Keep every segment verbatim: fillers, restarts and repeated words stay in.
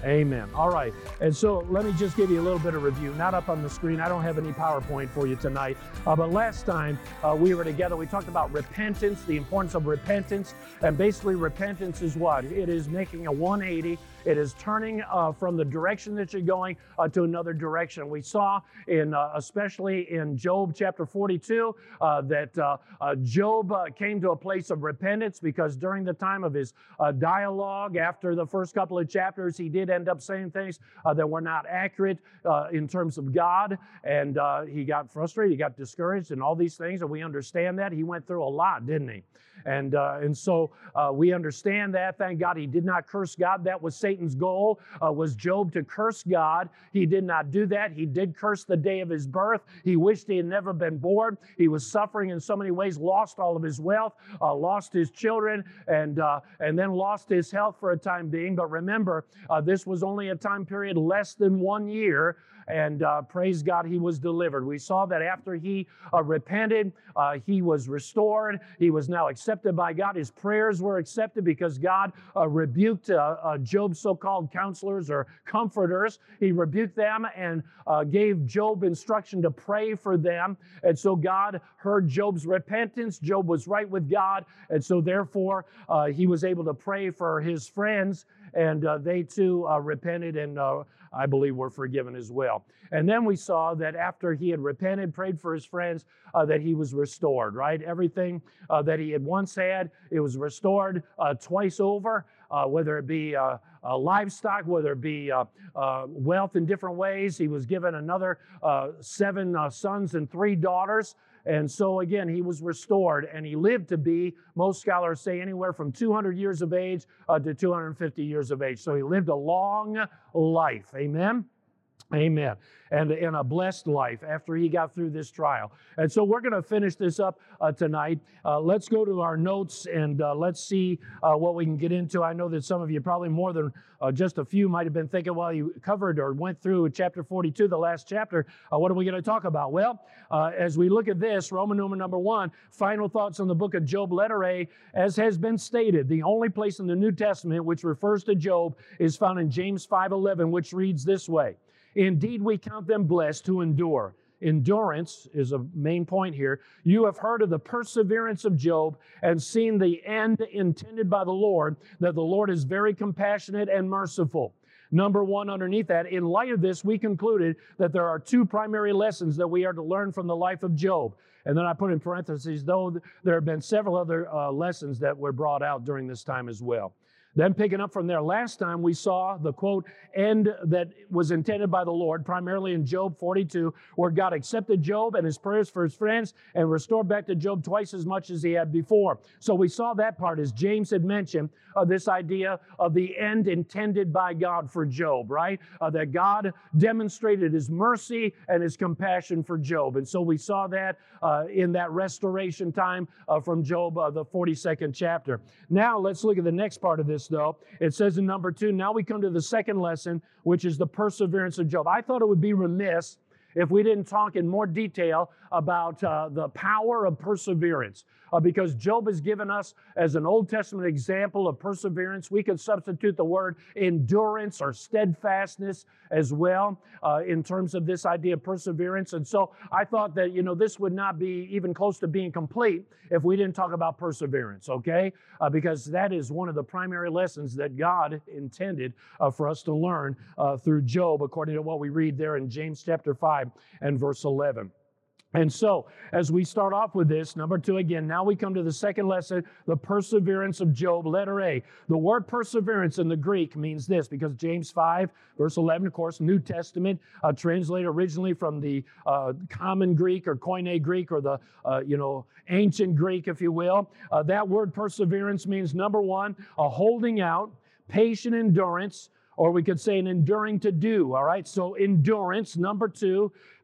Amen. All right. And so let me just give you a little bit of review. Not up on the screen. I don't have any PowerPoint for you tonight. Uh, but last time uh, we were together, we talked about repentance, the importance of repentance. And basically, repentance is what? It is making a one eighty. It is turning uh, from the direction that you're going uh, to another direction. We saw in, uh, especially in Job chapter forty-two, uh, that uh, uh, Job uh, came to a place of repentance because during the time of his uh, dialogue, after the first couple of chapters, he did end up saying things uh, that were not accurate uh, in terms of God, and uh, he got frustrated, he got discouraged, and all these things, and we understand that. He went through a lot, didn't he? And uh, and so uh, we understand that. Thank God he did not curse God. That was Satan's goal, uh, was Job to curse God. He did not do that. He did curse the day of his birth. He wished he had never been born. He was suffering in so many ways, lost all of his wealth, uh, lost his children, and uh, and then lost his health for a time being. But remember, uh, this was only a time period less than one year. And uh, praise God, he was delivered. We saw that after he uh, repented, uh, he was restored. He was now accepted by God. His prayers were accepted because God uh, rebuked uh, uh, Job's so-called counselors or comforters. He rebuked them and uh, gave Job instruction to pray for them. And so God heard Job's repentance. Job was right with God. And so therefore, uh, he was able to pray for his friends. And uh, they too uh, repented and uh, I believe were forgiven as well. And then we saw that after he had repented, prayed for his friends, uh, that he was restored, right? Everything uh, that he had once had, it was restored uh, twice over, uh, whether it be uh, uh, livestock, whether it be uh, uh, wealth in different ways. He was given another uh, seven uh, sons and three daughters. And so again, he was restored, and he lived to be, most scholars say, anywhere from two hundred years of age uh, to two hundred fifty years of age. So he lived a long life. Amen? Amen. And in a blessed life after he got through this trial. And so we're going to finish this up uh, tonight. Uh, let's go to our notes and uh, let's see uh, what we can get into. I know that some of you, probably more than uh, just a few, might have been thinking while you covered or went through chapter forty-two, the last chapter, uh, what are we going to talk about? Well, uh, as we look at this, Roman numeral number one, final thoughts on the book of Job, letter A, as has been stated, the only place in the New Testament which refers to Job is found in James five eleven, which reads this way. Indeed, we count them blessed who endure. Endurance is a main point here. You have heard of the perseverance of Job and seen the end intended by the Lord, that the Lord is very compassionate and merciful. Number one, underneath that, in light of this, we concluded that there are two primary lessons that we are to learn from the life of Job. And then I put in parentheses, though there have been several other uh, lessons that were brought out during this time as well. Then picking up from there, last time we saw the, quote, end that was intended by the Lord, primarily in Job forty-two, where God accepted Job and his prayers for his friends and restored back to Job twice as much as he had before. So we saw that part, as James had mentioned, of this idea of the end intended by God for Job, right? Uh, that God demonstrated his mercy and his compassion for Job. And so we saw that uh, in that restoration time uh, from Job, uh, the forty-second chapter. Now let's look at the next part of this, though. It says in number two, now we come to the second lesson, which is the perseverance of Job. I thought it would be remiss if we didn't talk in more detail about uh, the power of perseverance. Uh, because Job has given us, as an Old Testament example of perseverance, we could substitute the word endurance or steadfastness as well uh, in terms of this idea of perseverance. And so I thought that, you know, this would not be even close to being complete if we didn't talk about perseverance, okay? Uh, because that is one of the primary lessons that God intended uh, for us to learn uh, through Job, according to what we read there in James chapter five and verse eleven. And so, as we start off with this, number two again, now we come to the second lesson, the perseverance of Job, letter A. The word perseverance in the Greek means this, because James five, verse eleven, of course, New Testament, uh, translated originally from the uh, common Greek or Koine Greek or the, uh, you know, ancient Greek, if you will. Uh, that word perseverance means, number one, a holding out, patient endurance, or we could say an enduring to do, all right? So endurance. Number two,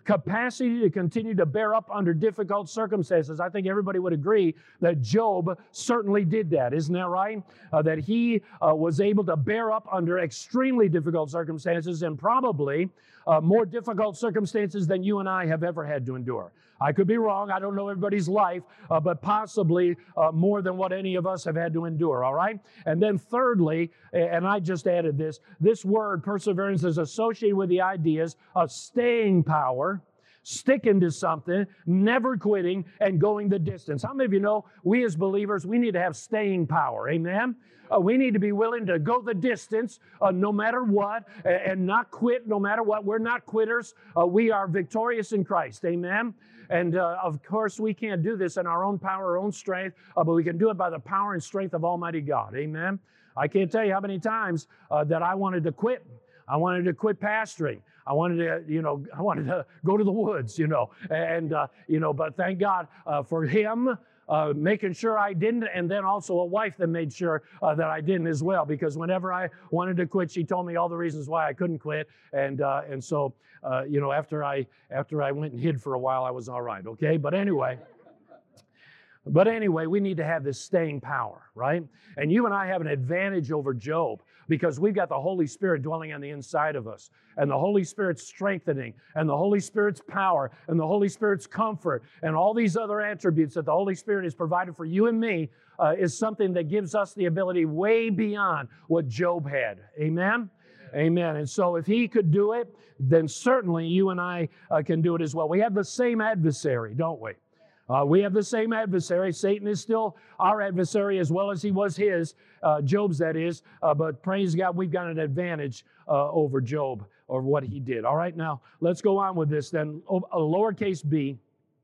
capacity to continue to bear up under difficult circumstances. I think everybody would agree that Job certainly did that. Isn't that right? Uh, that he uh, was able to bear up under extremely difficult circumstances, and probably uh, more difficult circumstances than you and I have ever had to endure. I could be wrong. I don't know everybody's life, uh, but possibly uh, more than what any of us have had to endure, all right? And then thirdly, and I just added this, this word perseverance is associated with the ideas of staying power, sticking to something, never quitting, and going the distance. How many of you know we as believers, we need to have staying power, amen? Uh, we need to be willing to go the distance uh, no matter what, and, and not quit no matter what. We're not quitters. Uh, we are victorious in Christ, amen? And uh, of course, we can't do this in our own power, our own strength, uh, but we can do it by the power and strength of Almighty God, amen? I can't tell you how many times uh, that I wanted to quit. I wanted to quit pastoring. I wanted to, you know, I wanted to go to the woods, you know, and, uh, you know, but thank God uh, for him uh, making sure I didn't, and then also a wife that made sure uh, that I didn't as well, because whenever I wanted to quit, she told me all the reasons why I couldn't quit, and uh, and so, uh, you know, after I after I went and hid for a while, I was all right, okay? But anyway. But anyway, we need to have this staying power, right? And you and I have an advantage over Job because we've got the Holy Spirit dwelling on the inside of us, and the Holy Spirit's strengthening, and the Holy Spirit's power, and the Holy Spirit's comfort, and all these other attributes that the Holy Spirit has provided for you and me uh, is something that gives us the ability way beyond what Job had. Amen? Amen. And so if he could do it, then certainly you and I uh, can do it as well. We have the same adversary, don't we? Uh, we have the same adversary. Satan is still our adversary as well as he was his, uh, Job's that is, uh, but praise God, we've got an advantage uh, over Job or what he did. All right, now let's go on with this then. A lowercase b.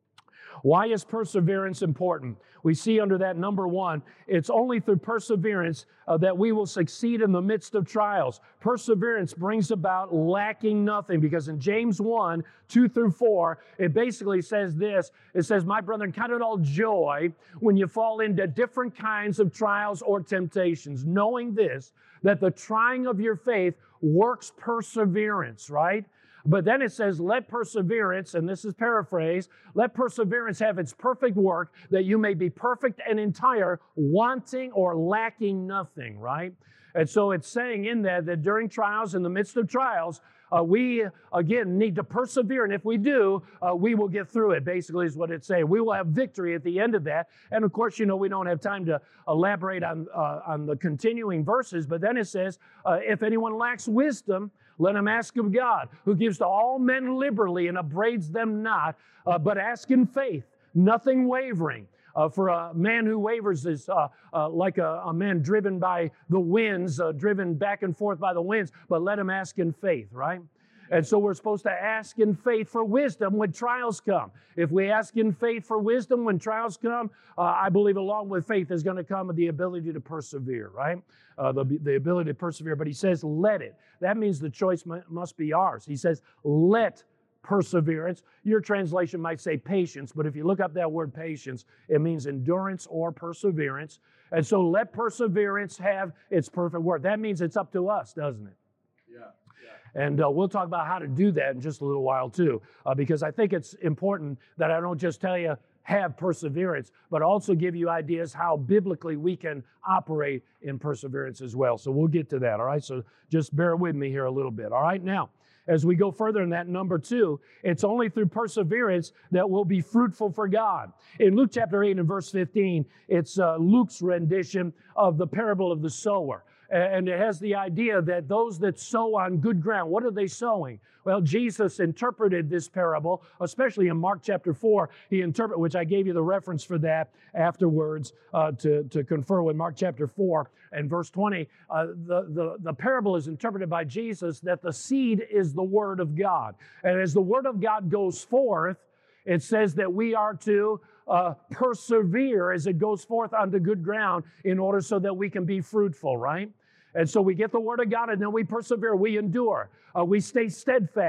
Why is perseverance important? We see under that number one, it's only through perseverance uh, that we will succeed in the midst of trials. Perseverance brings about lacking nothing, because in James one, two through four, it basically says this. It says, my brethren, count it all joy when you fall into different kinds of trials or temptations, knowing this, that the trying of your faith works perseverance, right? But then it says, let perseverance, and this is paraphrased, let perseverance have its perfect work, that you may be perfect and entire, wanting or lacking nothing, right? And so it's saying in that, that during trials, in the midst of trials, uh, we, again, need to persevere. And if we do, uh, we will get through it, basically is what it's saying. We will have victory at the end of that. And of course, you know, we don't have time to elaborate on, uh, on the continuing verses, but then it says, uh, if anyone lacks wisdom, let him ask of God, who gives to all men liberally and upbraids them not, uh, but ask in faith, nothing wavering. Uh, for a man who wavers is uh, uh, like a, a man driven by the winds, uh, driven back and forth by the winds, but let him ask in faith, right? And so we're supposed to ask in faith for wisdom when trials come. If we ask in faith for wisdom when trials come, uh, I believe along with faith is going to come the ability to persevere, right? Uh, the, the ability to persevere. But he says, let it. That means the choice mu- must be ours. He says, let perseverance. Your translation might say patience, but if you look up that word patience, it means endurance or perseverance. And so let perseverance have its perfect work. That means it's up to us, doesn't it? Yeah. And uh, we'll talk about how to do that in just a little while too, uh, because I think it's important that I don't just tell you have perseverance, but also give you ideas how biblically we can operate in perseverance as well. So we'll get to that, all right? So just bear with me here a little bit, all right? Now, as we go further in that, number two, it's only through perseverance that we'll be fruitful for God. In Luke chapter eight and verse fifteen, it's uh, Luke's rendition of the parable of the sower. And it has the idea that those that sow on good ground, what are they sowing? Well, Jesus interpreted this parable, especially in Mark chapter four. He interpreted, which I gave you the reference for that afterwards uh, to, to confer with Mark chapter four and verse twenty. Uh, the, the, the parable is interpreted by Jesus that the seed is the Word of God. And as the Word of God goes forth, it says that we are to uh, persevere as it goes forth onto good ground in order so that we can be fruitful, right? And so we get the Word of God and then we persevere, we endure, uh, we stay steadfast,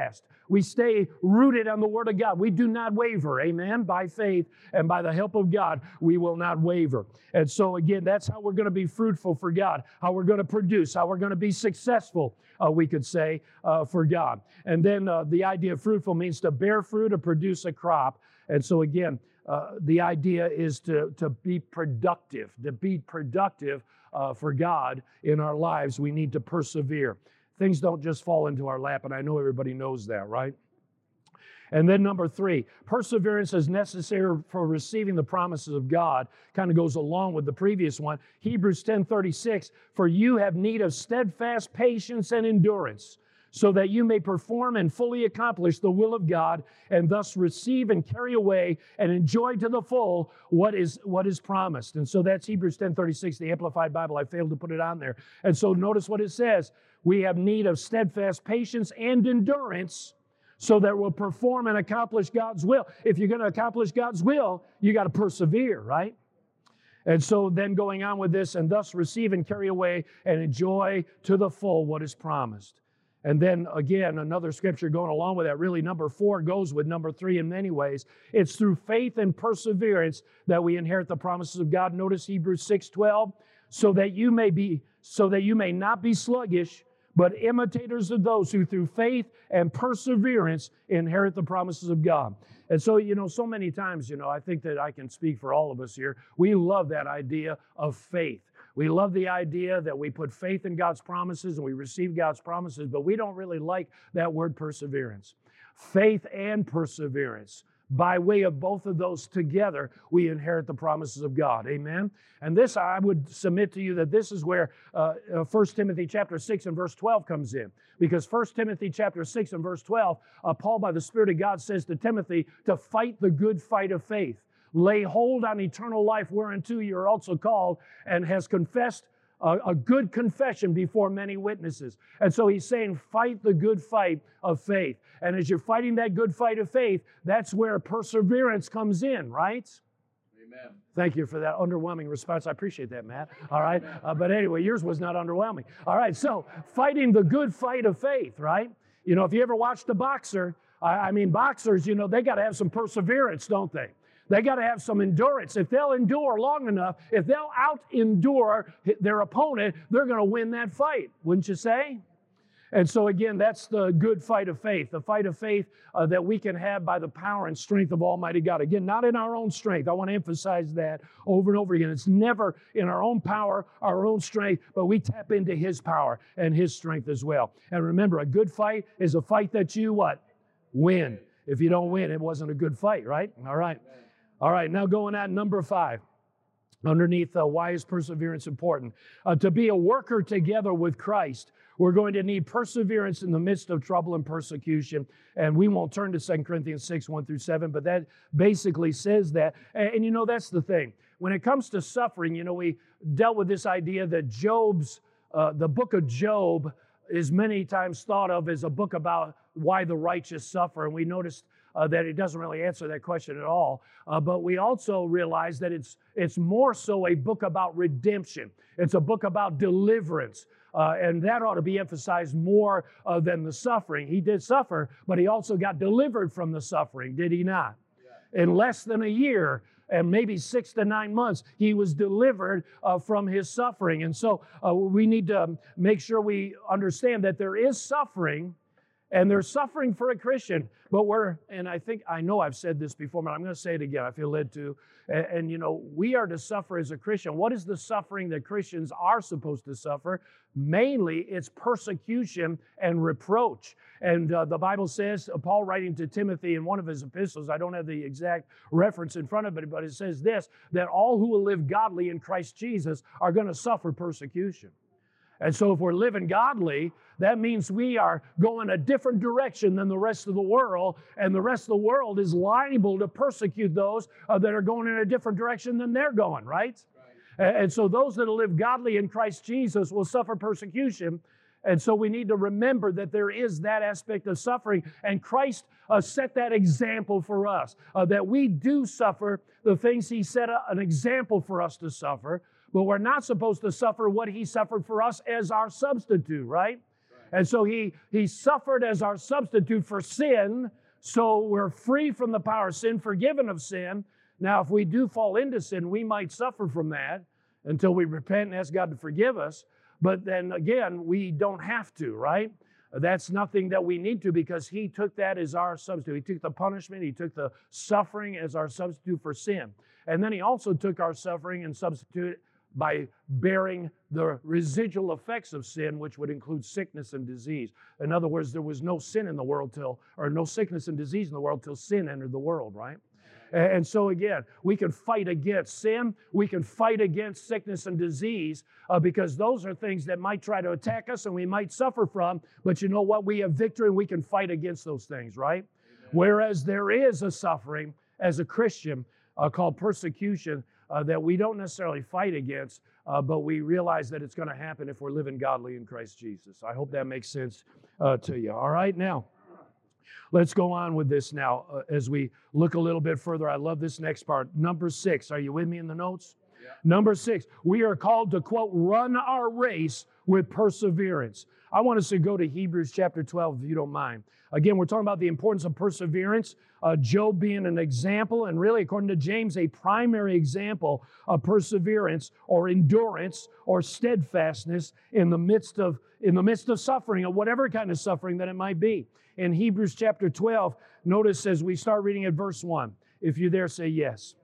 We stay rooted on the Word of God. We do not waver, amen? By faith and by the help of God, we will not waver. And so again, that's how we're going to be fruitful for God, how we're going to produce, how we're going to be successful, uh, we could say, uh, for God. And then uh, the idea of fruitful means to bear fruit or produce a crop. And so again, uh, the idea is to, to be productive, to be productive uh, for God in our lives. We need to persevere. Things don't just fall into our lap, and I know everybody knows that, right? And then number three, perseverance is necessary for receiving the promises of God. Kind of goes along with the previous one. Hebrews ten thirty-six, for you have need of steadfast patience and endurance, so that you may perform and fully accomplish the will of God, and thus receive and carry away and enjoy to the full what is what is promised. And so that's Hebrews ten thirty-six, the Amplified Bible. I failed to put it on there. And so notice what it says. We have need of steadfast patience and endurance so that we'll perform and accomplish God's will. If you're going to accomplish God's will, you got to persevere, right? And so then going on with this, and thus receive and carry away and enjoy to the full what is promised. And then again, another scripture going along with that, really number four goes with number three in many ways. It's through faith and perseverance that we inherit the promises of God. Notice Hebrews six twelve, so that you may be, so that you may not be sluggish, but imitators of those who through faith and perseverance inherit the promises of God. And so, you know, so many times, you know, I think that I can speak for all of us here. We love that idea of faith. We love the idea that we put faith in God's promises and we receive God's promises, but we don't really like that word perseverance. Faith and perseverance. By way of both of those together, we inherit the promises of God. Amen? And this, I would submit to you that this is where uh, uh, First Timothy chapter six and verse twelve comes in. Because First Timothy chapter six and verse twelve, uh, Paul by the Spirit of God says to Timothy to fight the good fight of faith. Lay hold on eternal life whereunto you are also called, and has confessed a, a good confession before many witnesses. And so he's saying, fight the good fight of faith. And as you're fighting that good fight of faith, that's where perseverance comes in, right? Amen. Thank you for that underwhelming response. I appreciate that, Matt. All right. Uh, but anyway, yours was not underwhelming. All right. So fighting the good fight of faith, right? You know, if you ever watched a boxer, I, I mean, boxers, you know, they got to have some perseverance, don't they? They got to have some endurance. If they'll endure long enough, if they'll out-endure their opponent, they're going to win that fight, wouldn't you say? And so again, that's the good fight of faith, the fight of faith uh, that we can have by the power and strength of Almighty God. Again, not in our own strength. I want to emphasize that over and over again. It's never in our own power, our own strength, but we tap into His power and His strength as well. And remember, a good fight is a fight that you what? Win. If you don't win, it wasn't a good fight, right? All right. All right, now going at number five. Underneath, uh, why is perseverance important? Uh, to be a worker together with Christ, we're going to need perseverance in the midst of trouble and persecution. And we won't turn to Second Corinthians six, one through seven, but that basically says that. And, and you know, that's the thing. When it comes to suffering, you know, we dealt with this idea that Job's, uh, the book of Job is many times thought of as a book about why the righteous suffer. And we noticed Uh, that it doesn't really answer that question at all. Uh, but we also realize that it's it's more so a book about redemption. It's a book about deliverance. Uh, and that ought to be emphasized more uh, than the suffering. He did suffer, but he also got delivered from the suffering, did he not? Yeah. In less than a year, and maybe six to nine months, he was delivered uh, from his suffering. And so uh, we need to make sure we understand that there is suffering, and there's suffering for a Christian, but we're, and I think, I know I've said this before, but I'm going to say it again. I feel led to. And, and, you know, we are to suffer as a Christian. What is the suffering that Christians are supposed to suffer? Mainly, it's persecution and reproach. And uh, the Bible says, uh, Paul writing to Timothy in one of his epistles, I don't have the exact reference in front of it, but it says this, that all who will live godly in Christ Jesus are going to suffer persecution. And so if we're living godly, that means we are going a different direction than the rest of the world, and the rest of the world is liable to persecute those uh, that are going in a different direction than they're going, right? Right. And, and so those that live godly in Christ Jesus will suffer persecution. And so we need to remember that there is that aspect of suffering, and Christ uh, set that example for us, uh, that we do suffer the things He set a, an example for us to suffer. But we're not supposed to suffer what He suffered for us as our substitute, right? Right. And so he, he suffered as our substitute for sin, so we're free from the power of sin, forgiven of sin. Now, if we do fall into sin, we might suffer from that until we repent and ask God to forgive us. But then again, we don't have to, right? That's nothing that we need to, because he took that as our substitute. He took the punishment, he took the suffering as our substitute for sin. And then he also took our suffering and substituted by bearing the residual effects of sin, which would include sickness and disease. In other words, there was no sin in the world till, or no sickness and disease in the world till sin entered the world, right? And so again, we can fight against sin, we can fight against sickness and disease, uh, because those are things that might try to attack us and we might suffer from, but you know what? We have victory and we can fight against those things, right? Amen. Whereas there is a suffering as a Christian uh, called persecution uh, that we don't necessarily fight against, uh, but we realize that it's going to happen if we're living godly in Christ Jesus. I hope that makes sense uh, to you. All right, now. Let's go on with this now uh, as we look a little bit further. I love this next part. Number six. Are you with me in the notes? Yeah. Number six. We are called to, quote, run our race with perseverance. I want us to go to Hebrews chapter twelve, if you don't mind. Again, we're talking about the importance of perseverance. Uh, Job being an example, and really, according to James, a primary example of perseverance or endurance or steadfastness in the midst of in the midst of suffering, or whatever kind of suffering that it might be. In Hebrews chapter twelve, notice as we start reading at verse one. If you're there, say yes.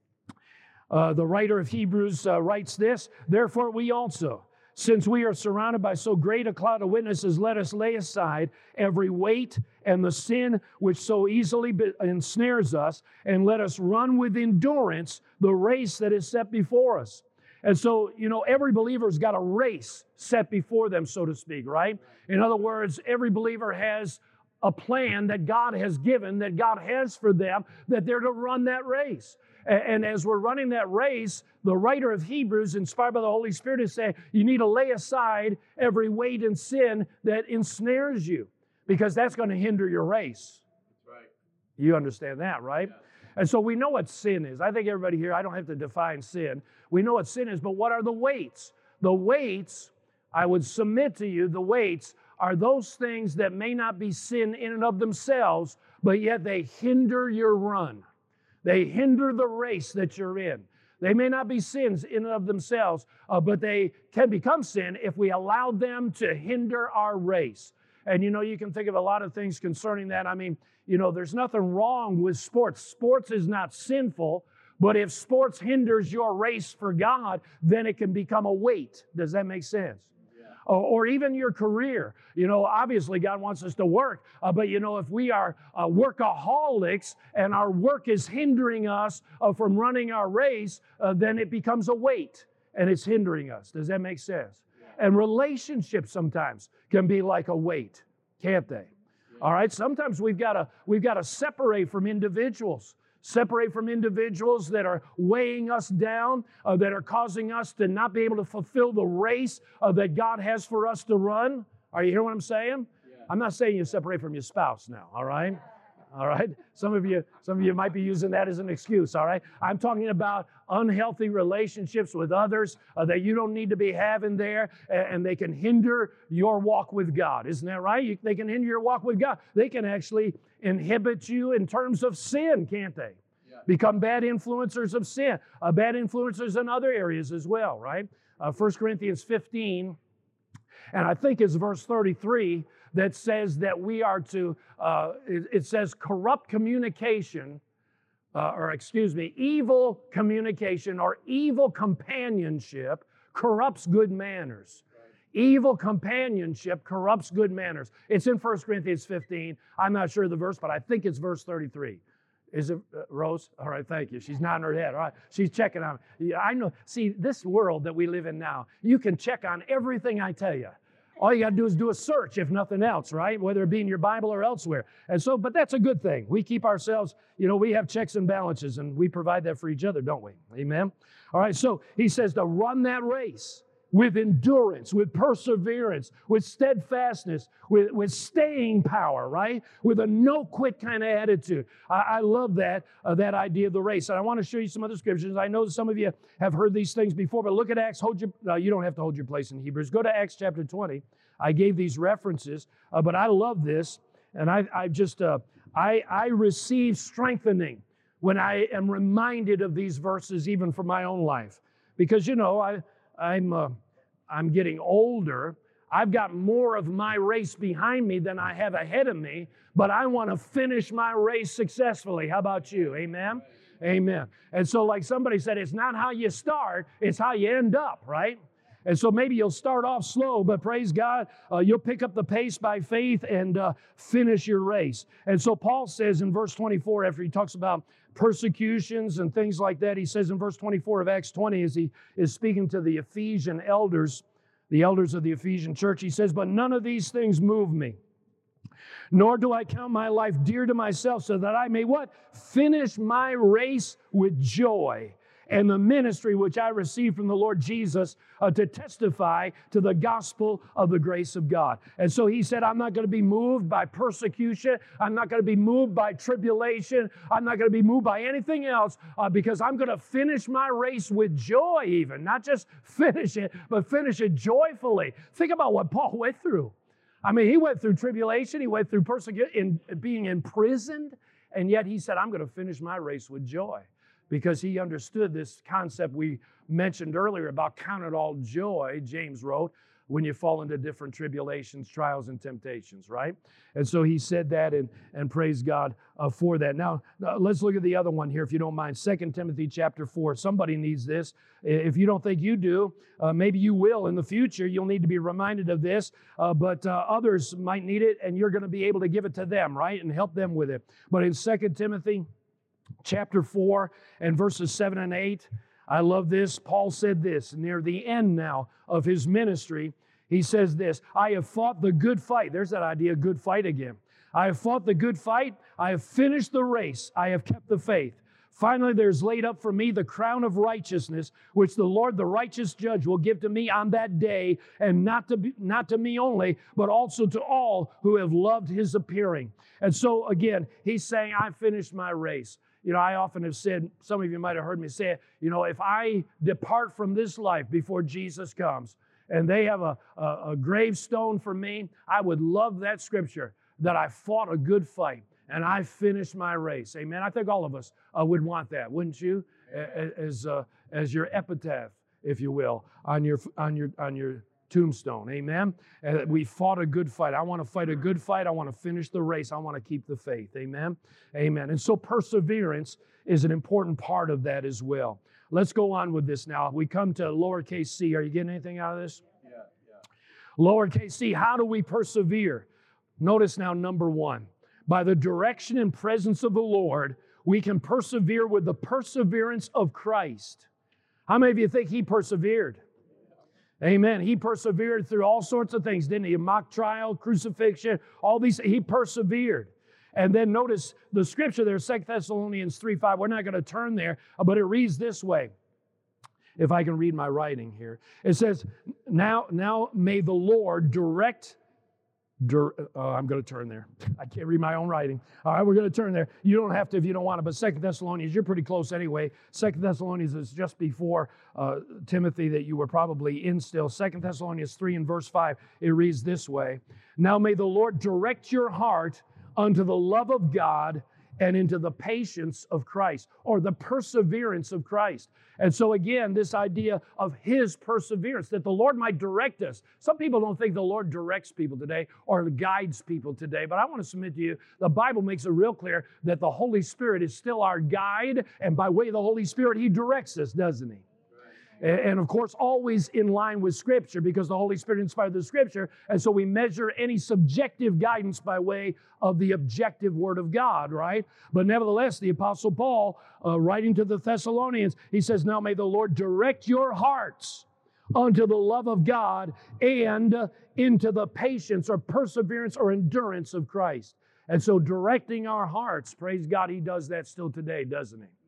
Uh, the writer of Hebrews uh, writes this, "Therefore we also, since we are surrounded by so great a cloud of witnesses, let us lay aside every weight and the sin which so easily be- ensnares us, and let us run with endurance the race that is set before us." And so, you know, every believer's got a race set before them, so to speak, right? In other words, every believer has a plan that God has given, that God has for them, that they're to run that race. And as we're running that race, the writer of Hebrews, inspired by the Holy Spirit, is saying, you need to lay aside every weight and sin that ensnares you, because that's going to hinder your race. That's right. You understand that, right? Yeah. And so we know what sin is. I think everybody here, I don't have to define sin. We know what sin is, but what are the weights? The weights, I would submit to you, the weights are those things that may not be sin in and of themselves, but yet they hinder your run. They hinder the race that you're in. They may not be sins in and of themselves, uh, but they can become sin if we allow them to hinder our race. And you know, you can think of a lot of things concerning that. I mean, you know, there's nothing wrong with sports. Sports is not sinful, but if sports hinders your race for God, then it can become a weight. Does that make sense? Or, or even your career. You know, obviously God wants us to work, uh, but you know, if we are uh, workaholics and our work is hindering us uh, from running our race, uh, then it becomes a weight and it's hindering us. Does that make sense? Yeah. And relationships sometimes can be like a weight, can't they? Yeah. All right, sometimes we've got to we've got to separate from individuals. Separate from individuals that are weighing us down, uh, that are causing us to not be able to fulfill the race uh, that God has for us to run. Are you hearing what I'm saying? Yeah. I'm not saying you separate from your spouse now, all right? All right? Some of you, some of you might be using that as an excuse, all right? I'm talking about unhealthy relationships with others uh, that you don't need to be having there, and, and they can hinder your walk with God. Isn't that right? You, they can hinder your walk with God. They can actually inhibit you in terms of sin, can't they? Yeah. Become bad influencers of sin, uh, bad influencers in other areas as well, right? Uh, First Corinthians fifteen, and I think it's verse thirty-three, that says that we are to, uh, it, it says corrupt communication, uh, or excuse me, evil communication or evil companionship corrupts good manners. Evil companionship corrupts good manners. It's in First Corinthians fifteen. I'm not sure of the verse, but I think it's verse thirty-three. Is it, uh, Rose? All right, thank you. She's nodding her head. All right, she's checking on me. Yeah, I know. See, this world that we live in now, you can check on everything I tell you. All you got to do is do a search, if nothing else, right? Whether it be in your Bible or elsewhere. And so, but that's a good thing. We keep ourselves, you know, we have checks and balances, and we provide that for each other, don't we? Amen? All right, so he says to run that race with endurance, with perseverance, with steadfastness, with, with staying power, right? With a no-quit kind of attitude. I, I love that, uh, that idea of the race. And I want to show you some other scriptures. I know some of you have heard these things before, but look at Acts. Hold your, no, you don't have to hold your place in Hebrews. Go to Acts chapter twenty. I gave these references, uh, but I love this. And I, I just, uh, I, I receive strengthening when I am reminded of these verses, even from my own life. Because, you know, I, I'm... Uh, I'm getting older. I've got more of my race behind me than I have ahead of me, but I want to finish my race successfully. How about you? Amen? Amen. And so like somebody said, it's not how you start, it's how you end up, right? And so maybe you'll start off slow, but praise God, uh, you'll pick up the pace by faith and uh, finish your race. And so Paul says in verse twenty-four, after he talks about persecutions and things like that, he says in verse twenty-four of Acts twenty, as he is speaking to the Ephesian elders, the elders of the Ephesian church, he says, "But none of these things move me, nor do I count my life dear to myself, so that I may" what? "Finish my race with joy, and the ministry which I received from the Lord Jesus uh, to testify to the gospel of the grace of God." And so he said, I'm not going to be moved by persecution. I'm not going to be moved by tribulation. I'm not going to be moved by anything else uh, because I'm going to finish my race with joy even. Not just finish it, but finish it joyfully. Think about what Paul went through. I mean, he went through tribulation. He went through persecution, in, being imprisoned. And yet he said, I'm going to finish my race with joy. Because he understood this concept we mentioned earlier about count it all joy, James wrote, when you fall into different tribulations, trials, and temptations, right? And so he said that, and, and praise God uh, for that. Now, uh, let's look at the other one here, if you don't mind. Second Timothy chapter four. Somebody needs this. If you don't think you do, uh, maybe you will in the future. You'll need to be reminded of this, uh, but uh, others might need it, and you're going to be able to give it to them, right, and help them with it. But in Second Timothy chapter four and verses seven and eight, I love this. Paul said this near the end now of his ministry. He says this, I have fought the good fight. There's that idea, good fight again. I have fought the good fight. I have finished the race. I have kept the faith. Finally, there's laid up for me the crown of righteousness, which the Lord, the righteous judge, will give to me on that day, and not to be, not to me only, but also to all who have loved his appearing. And so again, he's saying, I finished my race. You know, I often have said, some of you might have heard me say it, you know, if I depart from this life before Jesus comes and they have a, a, a gravestone for me, I would love that scripture that I fought a good fight and I finished my race. Amen. I think all of us uh, would want that, wouldn't you? As, uh, as your epitaph, if you will, on your, on your, on your tombstone. Amen. And we fought a good fight. I want to fight a good fight. I want to finish the race. I want to keep the faith. Amen. Amen. And so perseverance is an important part of that as well. Let's go on with this now. We come to lowercase c. Are you getting anything out of this? Yeah, yeah. Lowercase c. How do we persevere? Notice now number one. By the direction and presence of the Lord, we can persevere with the perseverance of Christ. How many of you think he persevered? Amen. He persevered through all sorts of things, didn't he? A mock trial, crucifixion, all these. He persevered. And then notice the scripture there, Second Thessalonians three five. We're not going to turn there, but it reads this way. If I can read my writing here. It says, now, now may the Lord direct... Dur, uh, I'm going to turn there. I can't read my own writing. All right, we're going to turn there. You don't have to if you don't want to, but Second Thessalonians, you're pretty close anyway. Second Thessalonians is just before uh, Timothy that you were probably in still. Second Thessalonians three and verse five, it reads this way. Now may the Lord direct your heart unto the love of God and into the patience of Christ, or the perseverance of Christ. And so again, this idea of his perseverance, that the Lord might direct us. Some people don't think the Lord directs people today or guides people today, but I want to submit to you, the Bible makes it real clear that the Holy Spirit is still our guide, and by way of the Holy Spirit, he directs us, doesn't he? And of course, always in line with Scripture, because the Holy Spirit inspired the Scripture. And so we measure any subjective guidance by way of the objective Word of God, right? But nevertheless, the Apostle Paul, uh, writing to the Thessalonians, he says, now may the Lord direct your hearts unto the love of God and uh, into the patience or perseverance or endurance of Christ. And so directing our hearts, praise God, he does that still today, doesn't he?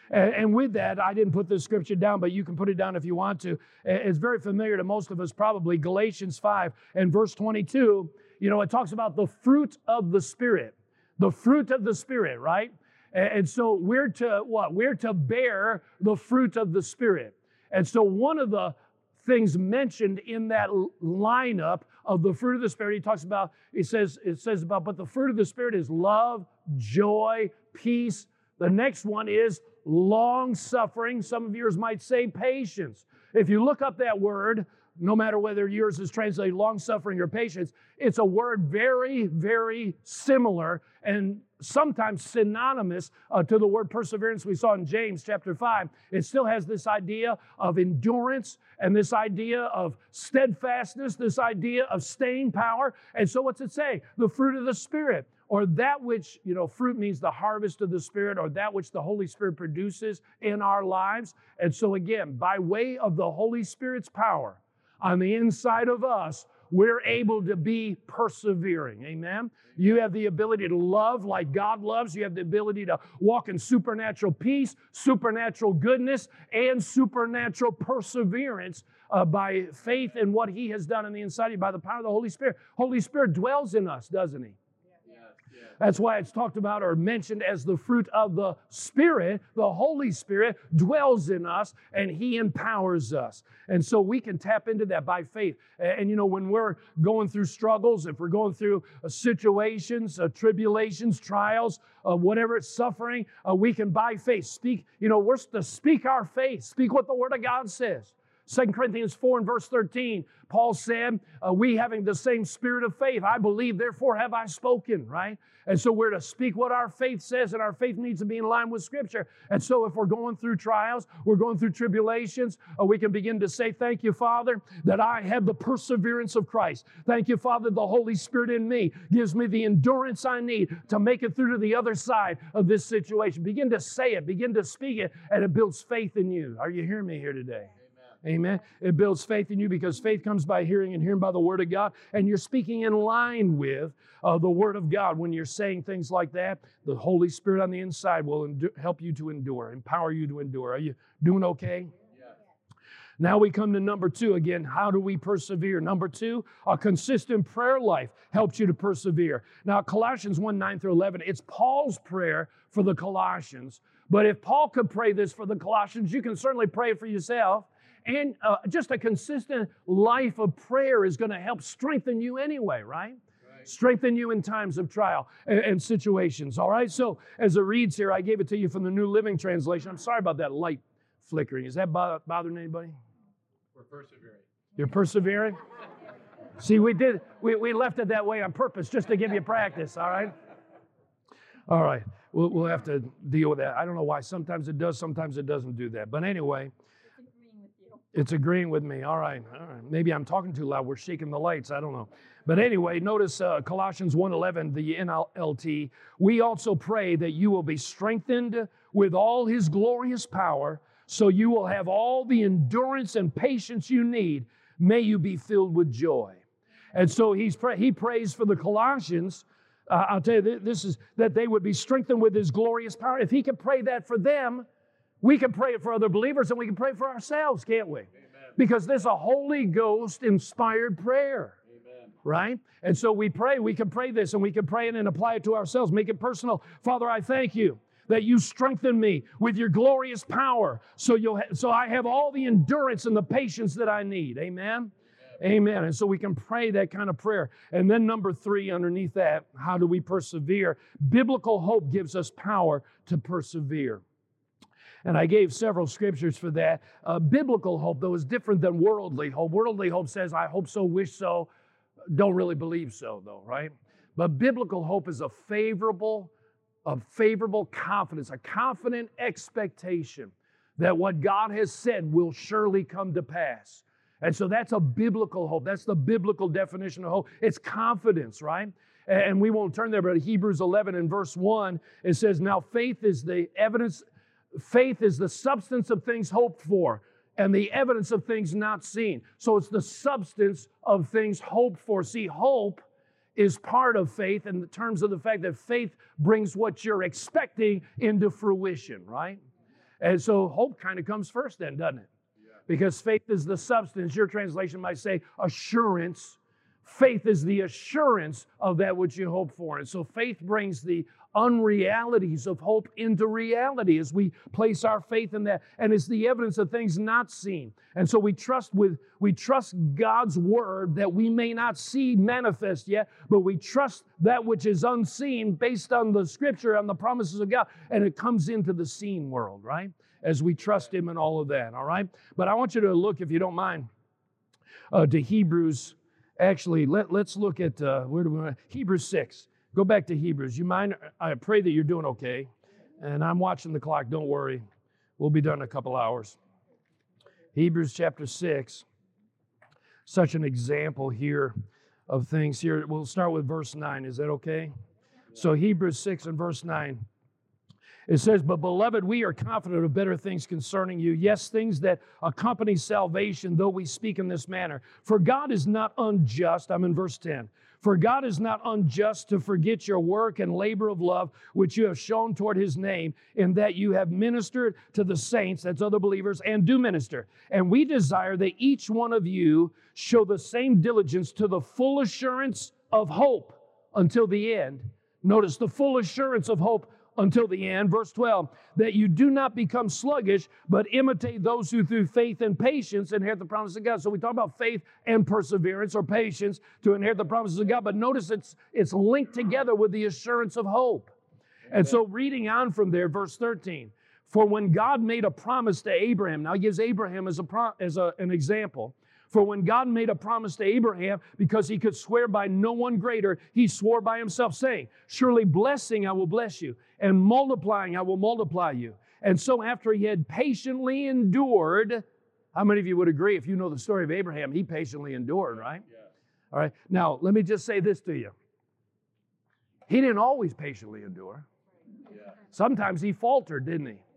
And, and with that, I didn't put this scripture down, but you can put it down if you want to. It's very familiar to most of us, probably. Galatians five and verse twenty-two, you know, it talks about the fruit of the Spirit. The fruit of the Spirit, right? And, and so we're to what? We're to bear the fruit of the Spirit. And so one of the things mentioned in that lineup of the fruit of the Spirit, he talks about, it says, it says about, but the fruit of the Spirit is love, joy, peace. The next one is long-suffering. Some of yours might say patience. If you look up that word, no matter whether yours is translated long-suffering or patience, it's a word very, very similar and sometimes synonymous uh, to the word perseverance we saw in James chapter five. It still has this idea of endurance and this idea of steadfastness, this idea of staying power. And so what's it say? The fruit of the Spirit, or that which, you know, fruit means the harvest of the Spirit, or that which the Holy Spirit produces in our lives. And so again, by way of the Holy Spirit's power on the inside of us, we're able to be persevering. Amen? You have the ability to love like God loves. You have the ability to walk in supernatural peace, supernatural goodness, and supernatural perseverance uh, by faith in what He has done on the inside of you by the power of the Holy Spirit. Holy Spirit dwells in us, doesn't He? That's why it's talked about or mentioned as the fruit of the Spirit. The Holy Spirit dwells in us and He empowers us. And so we can tap into that by faith. And, and you know, when we're going through struggles, if we're going through uh, situations, uh, tribulations, trials, uh, whatever it's suffering, uh, we can by faith speak. You know, we're to speak our faith, speak what the Word of God says. Second Corinthians four and verse thirteen, Paul said, uh, we having the same spirit of faith, I believe, therefore have I spoken, right? And so we're to speak what our faith says, and our faith needs to be in line with Scripture. And so if we're going through trials, we're going through tribulations, uh, we can begin to say, thank you, Father, that I have the perseverance of Christ. Thank you, Father, the Holy Spirit in me gives me the endurance I need to make it through to the other side of this situation. Begin to say it, begin to speak it, and it builds faith in you. Are you hearing me here today? Amen. It builds faith in you because faith comes by hearing and hearing by the Word of God. And you're speaking in line with uh, the Word of God. When you're saying things like that, the Holy Spirit on the inside will endu- help you to endure, empower you to endure. Are you doing okay? Yeah. Now we come to number two again. How do we persevere? Number two, a consistent prayer life helps you to persevere. Now, Colossians one, nine through eleven, it's Paul's prayer for the Colossians. But if Paul could pray this for the Colossians, you can certainly pray it for yourself. And uh, just a consistent life of prayer is going to help strengthen you anyway, right? Right? Strengthen you in times of trial and, and situations, all right? So as it reads here, I gave it to you from the New Living Translation. I'm sorry about that light flickering. Is that bo- bothering anybody? We're persevering. You're persevering? See, we did, we, we left it that way on purpose just to give you practice, all right? All right, we'll, we'll have to deal with that. I don't know why. Sometimes it does, sometimes it doesn't do that. But anyway, it's agreeing with me. All right. All right. Maybe I'm talking too loud. We're shaking the lights. I don't know. But anyway, notice uh, Colossians one eleven, the N L T. We also pray that you will be strengthened with all His glorious power, so you will have all the endurance and patience you need. May you be filled with joy. And so he's pray- he prays for the Colossians. Uh, I'll tell you, this is that they would be strengthened with His glorious power. If he could pray that for them, we can pray it for other believers, and we can pray for ourselves, can't we? Amen. Because this is a Holy Ghost-inspired prayer, Amen. Right? And so we pray, we can pray this, and we can pray it and apply it to ourselves, make it personal. Father, I thank you that you strengthen me with your glorious power, so you'll ha- so I have all the endurance and the patience that I need. Amen? Amen? Amen. And so we can pray that kind of prayer. And then number three, underneath that, how do we persevere? Biblical hope gives us power to persevere. And I gave several scriptures for that. Uh, biblical hope, though, is different than worldly hope. Worldly hope says, I hope so, wish so, don't really believe so, though, right? But biblical hope is a favorable, a favorable confidence, a confident expectation that what God has said will surely come to pass. And so that's a biblical hope. That's the biblical definition of hope. It's confidence, right? And we won't turn there, but Hebrews eleven and verse one, it says, now faith is the evidence Faith is the substance of things hoped for and the evidence of things not seen. So it's the substance of things hoped for. See, hope is part of faith in terms of the fact that faith brings what you're expecting into fruition, right? And so hope kind of comes first then, doesn't it? Yeah. Because faith is the substance. Your translation might say assurance. Faith is the assurance of that which you hope for. And so faith brings the unrealities of hope into reality as we place our faith in that. And it's the evidence of things not seen. And so we trust with we trust God's word that we may not see manifest yet, but we trust that which is unseen based on the scripture, on the promises of God. And it comes into the seen world, right? As we trust Him in all of that, all right? But I want you to look, if you don't mind, uh, to Hebrews. Actually, let, let's look at, uh, where do we want? Hebrews six. Go back to Hebrews. You mind? I pray that you're doing okay. And I'm watching the clock. Don't worry. We'll be done in a couple hours. Hebrews chapter six. Such an example here of things here. We'll start with verse nine. Is that okay? So Hebrews six and verse nine. It says, but beloved, we are confident of better things concerning you. Yes, things that accompany salvation, though we speak in this manner. For God is not unjust. I'm in verse ten. For God is not unjust to forget your work and labor of love, which you have shown toward His name, in that you have ministered to the saints, that's other believers, and do minister. And we desire that each one of you show the same diligence to the full assurance of hope until the end. Notice the full assurance of hope until the end. Verse twelve, that you do not become sluggish, but imitate those who through faith and patience inherit the promise of God. So we talk about faith and perseverance or patience to inherit the promises of God, but notice it's, it's linked together with the assurance of hope. And so reading on from there, verse thirteen, for when God made a promise to Abraham, now he gives Abraham as, a pro, as a, an example, for when God made a promise to Abraham, because he could swear by no one greater, he swore by himself, saying, surely blessing I will bless you, and multiplying I will multiply you. And so after he had patiently endured, how many of you would agree, if you know the story of Abraham, he patiently endured, right? Yeah. All right. Now, let me just say this to you. He didn't always patiently endure. Yeah. Sometimes he faltered, didn't he? Yeah.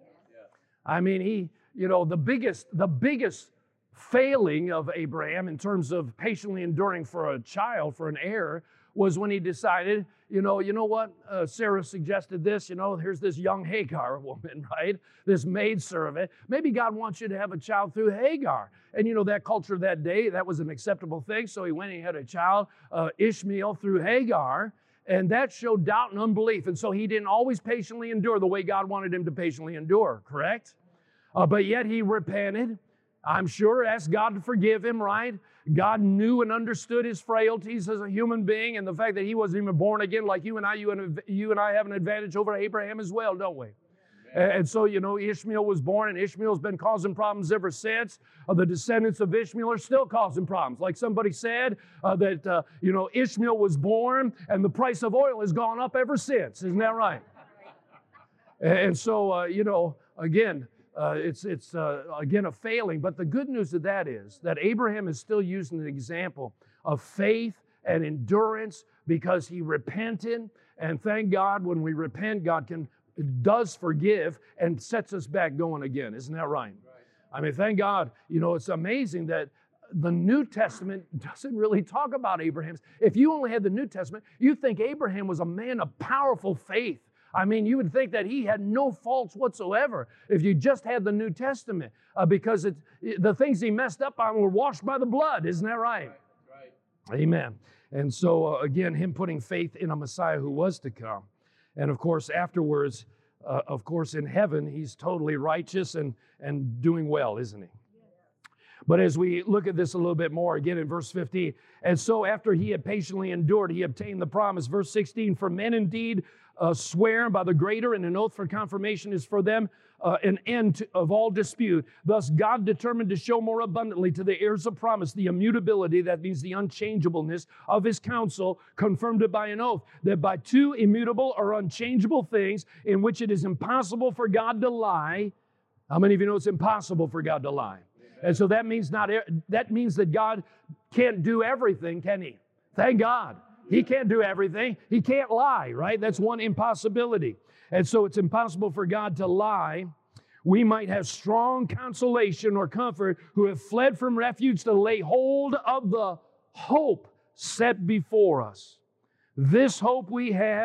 I mean, he, you know, the biggest, the biggest failing of Abraham in terms of patiently enduring for a child, for an heir, was when he decided, you know, you know what? Uh, Sarah suggested this, you know, here's this young Hagar woman, right? This maidservant. Maybe God wants you to have a child through Hagar. And, you know, that culture that day, that was an acceptable thing. So he went and he had a child, uh, Ishmael, through Hagar. And that showed doubt and unbelief. And so he didn't always patiently endure the way God wanted him to patiently endure, correct? Uh, but yet he repented. I'm sure, asked God to forgive him, right? God knew and understood his frailties as a human being and the fact that he wasn't even born again like you and I. You and, you and I have an advantage over Abraham as well, don't we? And, and so, you know, Ishmael was born, and Ishmael's been causing problems ever since. Uh, the descendants of Ishmael are still causing problems. Like somebody said, uh, that, uh, you know, Ishmael was born, and the price of oil has gone up ever since. Isn't that right? and, and so, uh, you know, again, Uh, it's, it's uh, again, a failing. But the good news of that is that Abraham is still using an example of faith and endurance because he repented. And thank God when we repent, God can does forgive and sets us back going again. Isn't that right? Right. I mean, thank God. You know, it's amazing that the New Testament doesn't really talk about Abraham's. If you only had the New Testament, you'd think Abraham was a man of powerful faith. I mean, you would think that he had no faults whatsoever if you just had the New Testament, uh, because it, it, the things he messed up on were washed by the blood. Isn't that right? Right. Right. Amen. And so, uh, again, him putting faith in a Messiah who was to come. And, of course, afterwards, uh, of course, in heaven, he's totally righteous and, and doing well, isn't he? But as we look at this a little bit more, again in verse fifteen, and so after he had patiently endured, he obtained the promise. Verse sixteen, for men indeed uh, swear by the greater, and an oath for confirmation is for them uh, an end to, of all dispute. Thus God determined to show more abundantly to the heirs of promise the immutability, that means the unchangeableness of his counsel, confirmed it by an oath, that by two immutable or unchangeable things in which it is impossible for God to lie. How many of you know it's impossible for God to lie? And so that means not that means that God can't do everything, can he? Thank God. He can't do everything. He can't lie, right? That's one impossibility. And so it's impossible for God to lie. We might have strong consolation or comfort who have fled from refuge to lay hold of the hope set before us. This hope we have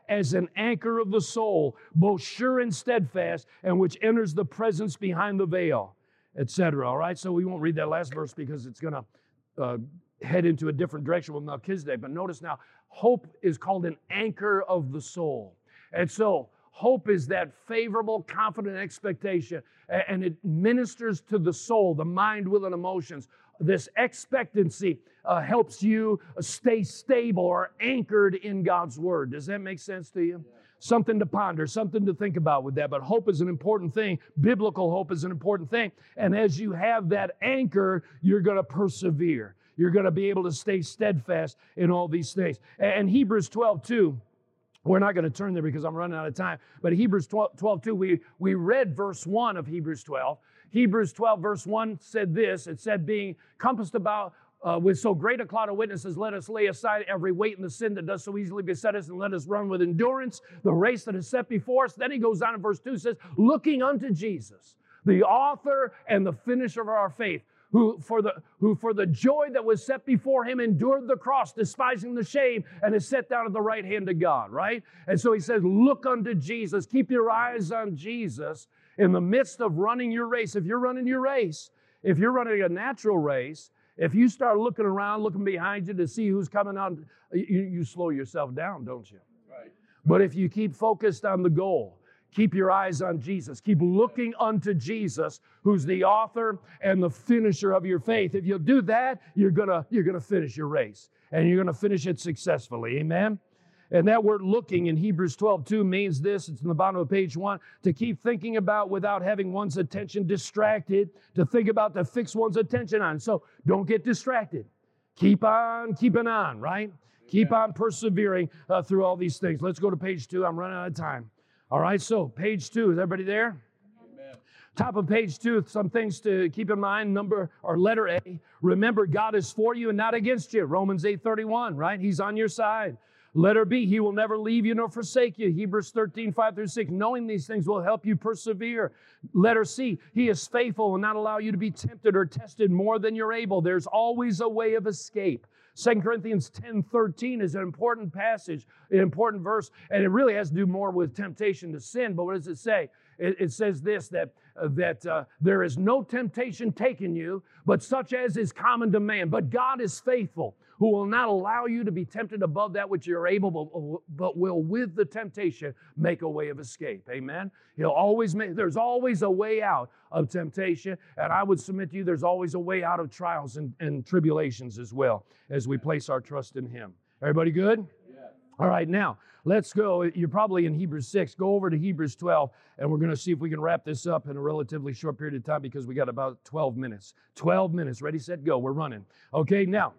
as an anchor of the soul, both sure and steadfast, and which enters the presence behind the veil, et cetera. All right, so we won't read that last verse because it's going to uh, head into a different direction with Melchizedek. But notice now, hope is called an anchor of the soul. And so hope is that favorable, confident expectation, and it ministers to the soul, the mind, will, and emotions. This expectancy uh, helps you stay stable or anchored in God's Word. Does that make sense to you? Yeah. Something to ponder, something to think about with that. But hope is an important thing. Biblical hope is an important thing. And as you have that anchor, you're going to persevere. You're going to be able to stay steadfast in all these things. And Hebrews twelve two, we're not going to turn there because I'm running out of time. But Hebrews twelve two, we, we read verse one of Hebrews twelve. Hebrews twelve verse one said this. It said, being compassed about uh, with so great a cloud of witnesses, let us lay aside every weight and the sin that does so easily beset us, and let us run with endurance the race that is set before us. Then he goes on in verse two, says, looking unto Jesus, the author and the finisher of our faith, who for the who for the joy that was set before him endured the cross, despising the shame, and is set down at the right hand of God, right? And so he says, look unto Jesus. Keep your eyes on Jesus in the midst of running your race. If you're running your race, if you're running a natural race, if you start looking around, looking behind you to see who's coming on, you, you slow yourself down, don't you? Right. But if you keep focused on the goal, keep your eyes on Jesus. Keep looking unto Jesus, who's the author and the finisher of your faith. If you'll do that, you're gonna, you're gonna finish your race, and you're gonna finish it successfully. Amen? And that word looking in Hebrews twelve two means this. It's in the bottom of page one. To keep thinking about without having one's attention distracted. To think about, to fix one's attention on. So don't get distracted. Keep on keeping on, right? Keep on persevering uh, through all these things. Let's go to page two. I'm running out of time. All right, so page two, is everybody there? Amen. Top of page two, some things to keep in mind. Number, or letter A, remember God is for you and not against you. Romans eight thirty-one, right? He's on your side. Letter B, He will never leave you nor forsake you. Hebrews thirteen, five through six, knowing these things will help you persevere. Letter C, He is faithful and not allow you to be tempted or tested more than you're able. There's always a way of escape. Second Corinthians ten thirteen is an important passage, an important verse, and it really has to do more with temptation to sin. But what does it say? It, it says this, that, uh, that uh, there is no temptation taken you, but such as is common to man. But God is faithful, who will not allow you to be tempted above that which you're able, but, but will with the temptation make a way of escape. Amen? He'll always make, there's always a way out of temptation, and I would submit to you there's always a way out of trials and, and tribulations as well, as we place our trust in Him. Everybody good? Yeah. All right, now, let's go. You're probably in Hebrews six. Go over to Hebrews twelve, and we're going to see if we can wrap this up in a relatively short period of time because we got about twelve minutes. twelve minutes. Ready, set, go. We're running. Okay, now,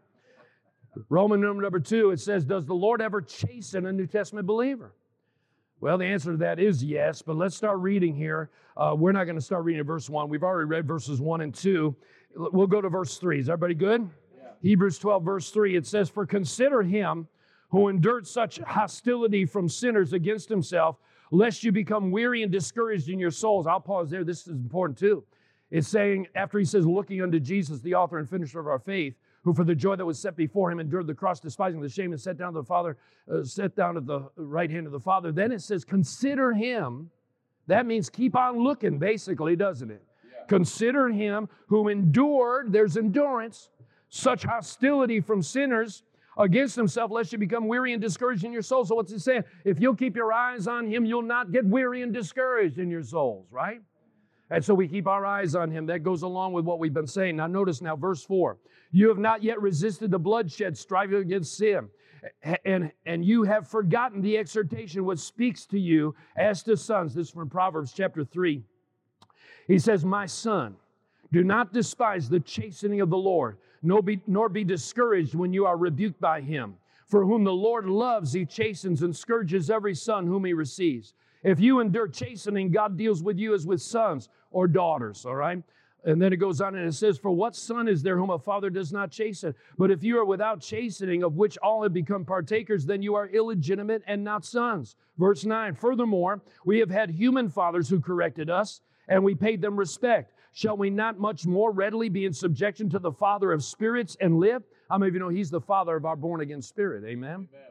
Roman number, number two, it says, does the Lord ever chasten a New Testament believer? Well, the answer to that is yes, but let's start reading here. Uh, we're not going to start reading at verse one. We've already read verses one and two. We'll go to verse three. Is everybody good? Yeah. Hebrews twelve, verse three, it says, for consider him who endured such hostility from sinners against himself, lest you become weary and discouraged in your souls. I'll pause there. This is important too. It's saying, after he says, looking unto Jesus, the author and finisher of our faith, who for the joy that was set before him endured the cross, despising the shame, and sat down to the Father, uh, sat down at the right hand of the Father. Then it says, consider him. That means keep on looking, basically, doesn't it? Yeah. Consider him who endured, there's endurance, such hostility from sinners against himself, lest you become weary and discouraged in your soul. So what's it saying? If you'll keep your eyes on him, you'll not get weary and discouraged in your souls, right? And so we keep our eyes on him. That goes along with what we've been saying. Now notice now, verse four. You have not yet resisted the bloodshed, striving against sin. And, and you have forgotten the exhortation which speaks to you as to sons. This is from Proverbs chapter three. He says, my son, do not despise the chastening of the Lord, nor be, nor be discouraged when you are rebuked by him. For whom the Lord loves, he chastens and scourges every son whom he receives. If you endure chastening, God deals with you as with sons or daughters, all right? And then it goes on and it says, for what son is there whom a father does not chasten? But if you are without chastening, of which all have become partakers, then you are illegitimate and not sons. Verse nine, furthermore, we have had human fathers who corrected us, and we paid them respect. Shall we not much more readily be in subjection to the Father of spirits and live? How many of you know he's the Father of our born-again spirit? Amen? Amen.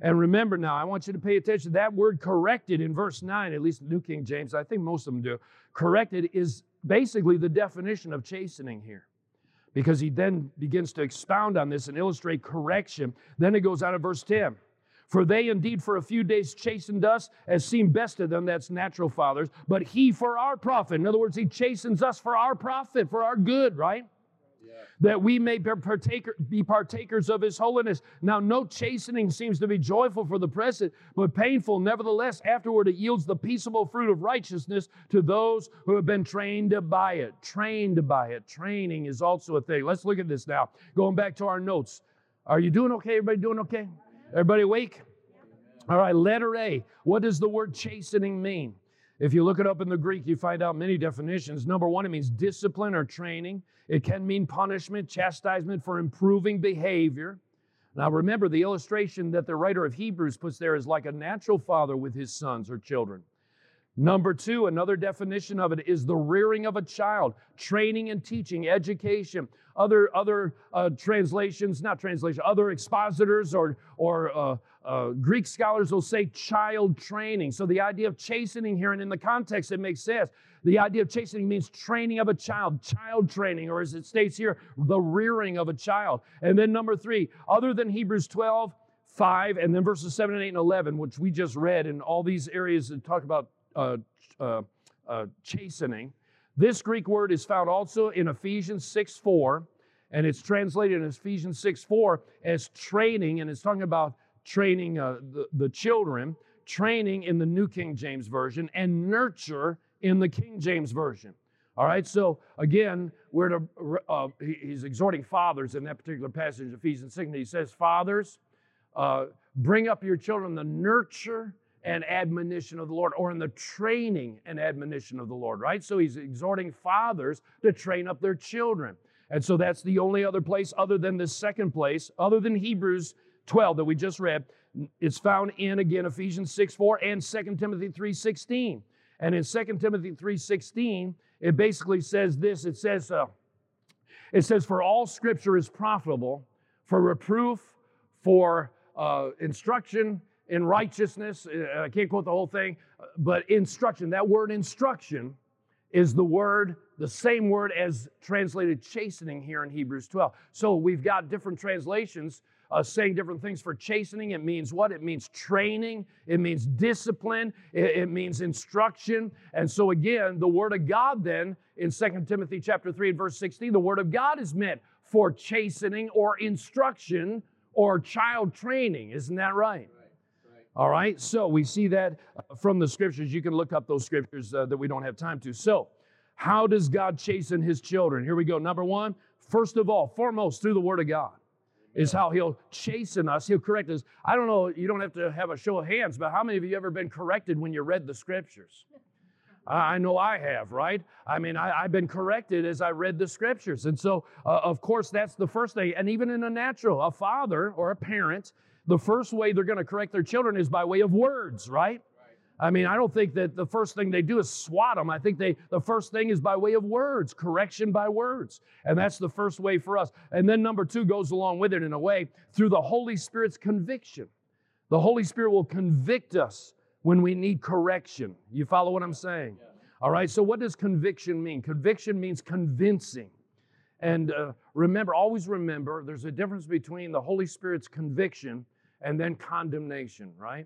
And remember now, I want you to pay attention. That word corrected in verse nine, at least the New King James, I think most of them do, corrected is basically the definition of chastening here. Because he then begins to expound on this and illustrate correction. Then it goes on to verse ten. For they indeed for a few days chastened us as seemed best to them, that's natural fathers, but he for our profit. In other words, he chastens us for our profit, for our good, right? Yeah. That we may be, partaker, be partakers of his holiness. Now, no chastening seems to be joyful for the present, but painful. Nevertheless, afterward it yields the peaceable fruit of righteousness to those who have been trained by it. Trained by it. Training is also a thing. Let's look at this now. Going back to our notes. Are you doing okay? Everybody doing okay? Everybody awake? All right, letter A. What does the word chastening mean? If you look it up in the Greek, you find out many definitions. Number one, it means discipline or training. It can mean punishment, chastisement for improving behavior. Now remember, the illustration that the writer of Hebrews puts there is like a natural father with his sons or children. Number two, another definition of it is the rearing of a child, training and teaching, education. Other other uh, translations, not translation, other expositors or, or uh, uh, Greek scholars will say child training. So the idea of chastening here, and in the context it makes sense. The idea of chastening means training of a child, child training, or as it states here, the rearing of a child. And then number three, other than Hebrews twelve, five, and then verses seven and eight and eleven, which we just read in all these areas that talk about Uh, uh, uh, chastening. This Greek word is found also in Ephesians six four, and it's translated in Ephesians six four as training, and it's talking about training uh, the, the children, training in the New King James Version, and nurture in the King James Version. All right, so again, we're to, uh, he's exhorting fathers in that particular passage, Ephesians six, and he says, fathers, uh, bring up your children the nurture and admonition of the Lord, or in the training and admonition of the Lord, right? So he's exhorting fathers to train up their children. And so that's the only other place other than this second place, other than Hebrews twelve that we just read. It's found in, again, Ephesians six four and Second Timothy three sixteen. And in Second Timothy three sixteen, it basically says this. It says, uh, it says, for all Scripture is profitable for reproof, for uh, instruction, in righteousness. I can't quote the whole thing, but instruction. That word instruction is the word, the same word as translated chastening here in Hebrews twelve. So we've got different translations uh, saying different things for chastening. It means what? It means training. It means discipline. It, it means instruction. And so again, the Word of God then in Second Timothy chapter three and verse sixteen, the Word of God is meant for chastening or instruction or child training. Isn't that right? All right, so we see that from the Scriptures. You can look up those Scriptures uh, that we don't have time to. So, how does God chasten His children? Here we go. Number one, first of all, foremost, through the Word of God is how He'll chasten us. He'll correct us. I don't know, you don't have to have a show of hands, but how many of you ever been corrected when you read the Scriptures? I know I have, right? I mean, I, I've been corrected as I read the Scriptures. And so, uh, of course, that's the first thing. And even in a natural, a father or a parent, the first way they're going to correct their children is by way of words, right? Right? I mean, I don't think that the first thing they do is swat them. I think they the first thing is by way of words, correction by words. And that's the first way for us. And then number two goes along with it in a way through the Holy Spirit's conviction. The Holy Spirit will convict us when we need correction. You follow what I'm saying? Yeah. All right, so what does conviction mean? Conviction means convincing. And uh, remember, always remember, there's a difference between the Holy Spirit's conviction and then condemnation, right?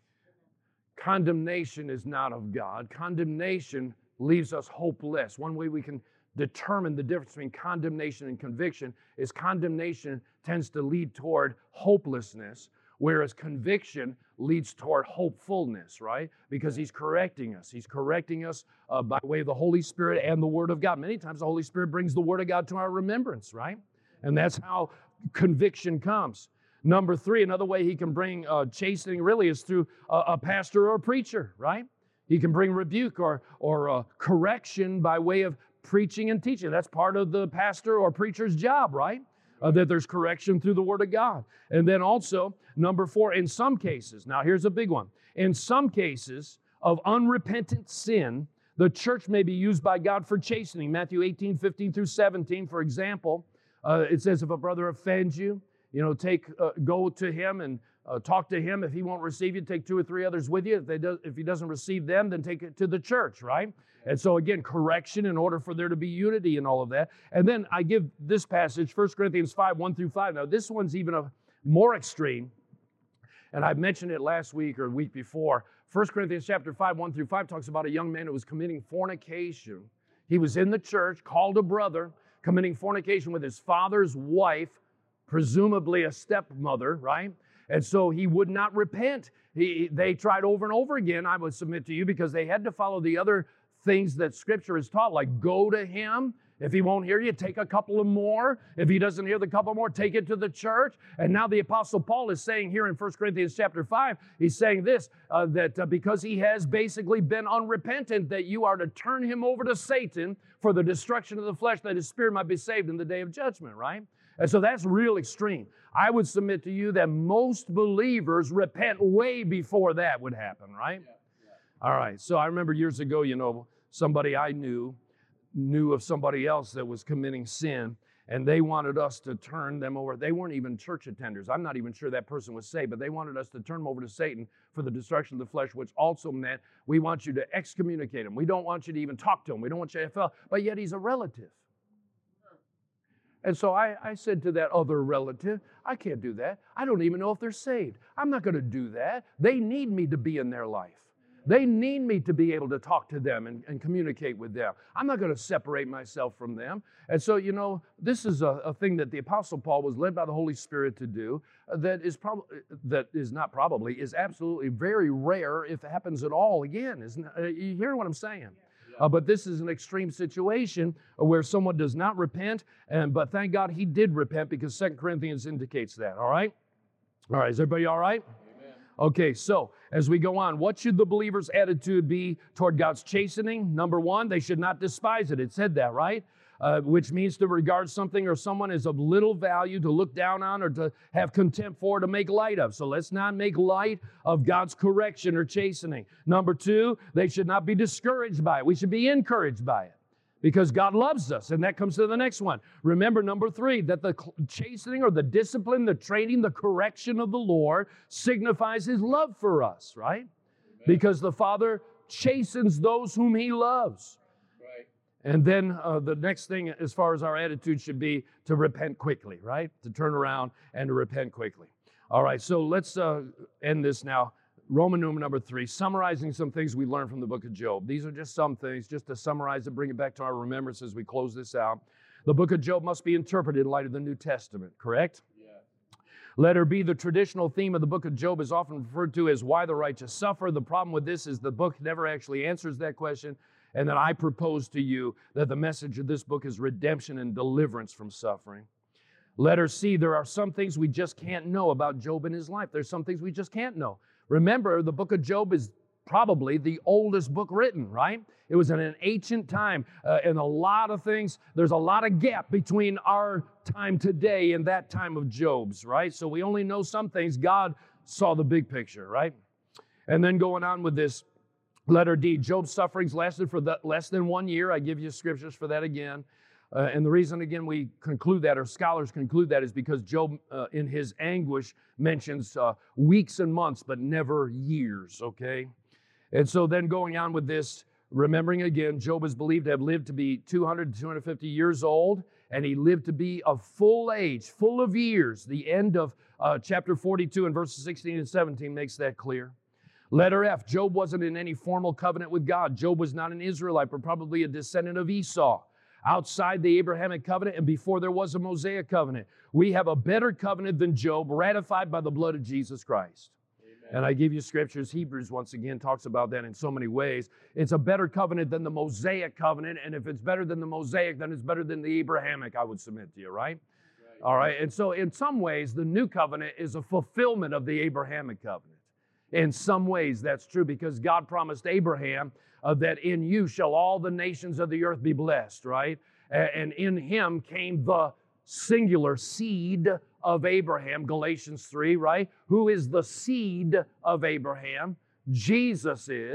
Condemnation is not of God. Condemnation leaves us hopeless. One way we can determine the difference between condemnation and conviction is condemnation tends to lead toward hopelessness, whereas conviction leads toward hopefulness, right? Because He's correcting us. He's correcting us uh, by way of the Holy Spirit and the Word of God. Many times the Holy Spirit brings the Word of God to our remembrance, right? And that's how conviction comes. Number three, another way He can bring uh, chastening really is through a, a pastor or a preacher, right? He can bring rebuke or, or uh, correction by way of preaching and teaching. That's part of the pastor or preacher's job, right? Uh, that there's correction through the Word of God. And then also, number four, in some cases, now here's a big one. In some cases of unrepentant sin, the church may be used by God for chastening. Matthew eighteen, fifteen through seventeen, for example, uh, it says, if a brother offends you, you know, take, uh, go to him and uh, talk to him. If he won't receive you, take two or three others with you. If, they do, if he doesn't receive them, then take it to the church, right? And so again, correction in order for there to be unity and all of that. And then I give this passage, First Corinthians five, one through five. Now this one's even a more extreme. And I mentioned it last week or a week before. First Corinthians chapter five, one through five talks about a young man who was committing fornication. He was in the church, called a brother, committing fornication with his father's wife, presumably a stepmother, right? And so he would not repent. He, they tried over and over again, I would submit to you, because they had to follow the other things that Scripture has taught, like go to him. If he won't hear you, take a couple of more. If he doesn't hear the couple more, take it to the church. And now the Apostle Paul is saying here in First Corinthians chapter five, he's saying this, uh, that uh, because he has basically been unrepentant, that you are to turn him over to Satan for the destruction of the flesh, that his spirit might be saved in the day of judgment, right? And so that's real extreme. I would submit to you that most believers repent way before that would happen, right? Yeah, yeah. All right, so I remember years ago, you know, somebody I knew knew of somebody else that was committing sin, and they wanted us to turn them over. They weren't even church attenders. I'm not even sure that person was saved, but they wanted us to turn them over to Satan for the destruction of the flesh, which also meant we want you to excommunicate him. We don't want you to even talk to him. We don't want you to feel, but yet he's a relative. And so I, I said to that other relative, I can't do that. I don't even know if they're saved. I'm not going to do that. They need me to be in their life. They need me to be able to talk to them and, and communicate with them. I'm not going to separate myself from them. And so, you know, this is a, a thing that the Apostle Paul was led by the Holy Spirit to do uh, that is probably, that is not probably, is absolutely very rare if it happens at all again. Isn't it? Uh, you hear what I'm saying? Uh, but this is an extreme situation where someone does not repent, and but thank God he did repent, because Second Corinthians indicates that, all right? All right, is everybody all right? Amen. Okay, so as we go on, what should the believer's attitude be toward God's chastening? Number one, they should not despise it. It said that, right? Uh, which means to regard something or someone as of little value, to look down on, or to have contempt for, to make light of. So let's not make light of God's correction or chastening. Number two, they should not be discouraged by it. We should be encouraged by it, because God loves us. And that comes to the next one. Remember, number three, that the chastening or the discipline, the training, the correction of the Lord signifies His love for us, right? Amen. Because the Father chastens those whom He loves. And then uh, the next thing, as far as our attitude, should be to repent quickly, right? To turn around and to repent quickly. All right, so let's uh, end this now. Roman numeral number three, summarizing some things we learned from the book of Job. These are just some things, just to summarize and bring it back to our remembrance as we close this out. The book of Job must be interpreted in light of the New Testament, correct? Yeah. Letter B, the traditional theme of the book of Job is often referred to as why the righteous suffer. The problem with this is the book never actually answers that question. And then I propose to you that the message of this book is redemption and deliverance from suffering. Letter C, there are some things we just can't know about Job and his life. There's some things we just can't know. Remember, the book of Job is probably the oldest book written, right? It was in an ancient time, uh, and a lot of things, there's a lot of gap between our time today and that time of Job's, right? So we only know some things. God saw the big picture, right? And then going on with this, letter D, Job's sufferings lasted for the, less than one year. I give you scriptures for that again. Uh, and the reason, again, we conclude that, or scholars conclude that, is because Job, uh, in his anguish, mentions uh, weeks and months, but never years, okay? And so then going on with this, remembering again, Job is believed to have lived to be two hundred to two hundred fifty years old, and he lived to be of full age, full of years. The end of uh, chapter forty-two and verses sixteen and seventeen makes that clear. Letter F, Job wasn't in any formal covenant with God. Job was not an Israelite, but probably a descendant of Esau, outside the Abrahamic covenant and before there was a Mosaic covenant. We have a better covenant than Job, ratified by the blood of Jesus Christ. Amen. And I give you scriptures. Hebrews, once again, talks about that in so many ways. It's a better covenant than the Mosaic covenant, and if it's better than the Mosaic, then it's better than the Abrahamic, I would submit to you, right? Right. All right, and so in some ways, the new covenant is a fulfillment of the Abrahamic covenant. In some ways, that's true, because God promised Abraham uh, that in you shall all the nations of the earth be blessed, right? And in him came the singular seed of Abraham, Galatians three, right? Who is the seed of Abraham? Jesus is.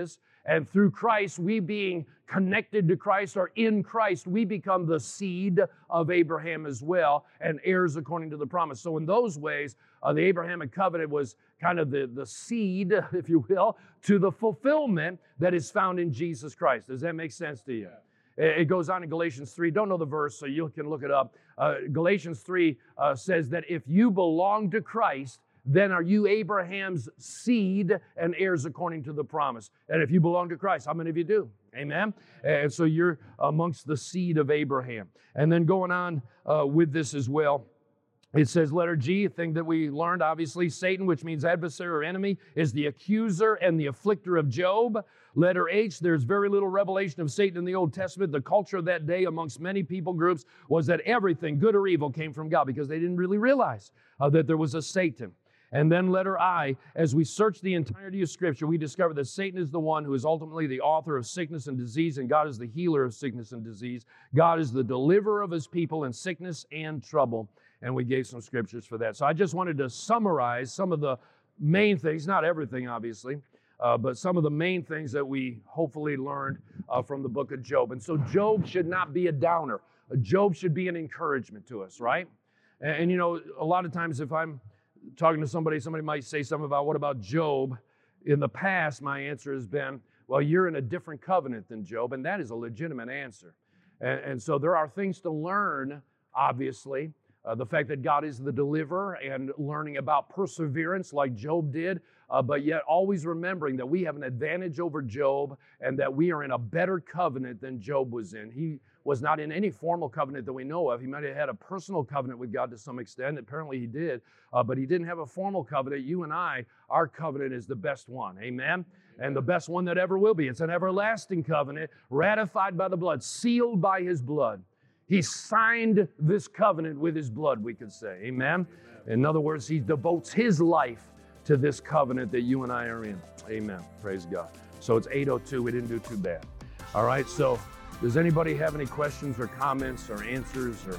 And through Christ, we being connected to Christ or in Christ, we become the seed of Abraham as well and heirs according to the promise. So in those ways, uh, the Abrahamic covenant was kind of the, the seed, if you will, to the fulfillment that is found in Jesus Christ. Does that make sense to you? It goes on in Galatians three. Don't know the verse, so you can look it up. Uh, Galatians three uh, says that if you belong to Christ, then are you Abraham's seed and heirs according to the promise. And if you belong to Christ, how many of you do? Amen? And so you're amongst the seed of Abraham. And then going on uh, with this as well, it says, letter G, a thing that we learned, obviously, Satan, which means adversary or enemy, is the accuser and the afflicter of Job. Letter H, there's very little revelation of Satan in the Old Testament. The culture of that day amongst many people groups was that everything, good or evil, came from God because they didn't really realize uh, that there was a Satan. And then letter I, as we search the entirety of Scripture, we discover that Satan is the one who is ultimately the author of sickness and disease, and God is the healer of sickness and disease. God is the deliverer of His people in sickness and trouble. And we gave some scriptures for that. So I just wanted to summarize some of the main things, not everything, obviously, uh, but some of the main things that we hopefully learned uh, from the book of Job. And so Job should not be a downer. Job should be an encouragement to us, right? And, and you know, a lot of times if I'm talking to somebody, somebody might say something about, what about Job? In the past, my answer has been, well, you're in a different covenant than Job, and that is a legitimate answer. And, and so there are things to learn, obviously. Uh, the fact that God is the deliverer and learning about perseverance like Job did, uh, but yet always remembering that we have an advantage over Job and that we are in a better covenant than Job was in. He was not in any formal covenant that we know of. He might have had a personal covenant with God to some extent. Apparently he did, uh, but he didn't have a formal covenant. You and I, our covenant is the best one. Amen? And the best one that ever will be. It's an everlasting covenant ratified by the blood, sealed by His blood. He signed this covenant with His blood, we could say. Amen? Amen? In other words, He devotes His life to this covenant that you and I are in. Amen. Praise God. So it's eight oh two. We didn't do too bad. All right, so does anybody have any questions or comments or answers or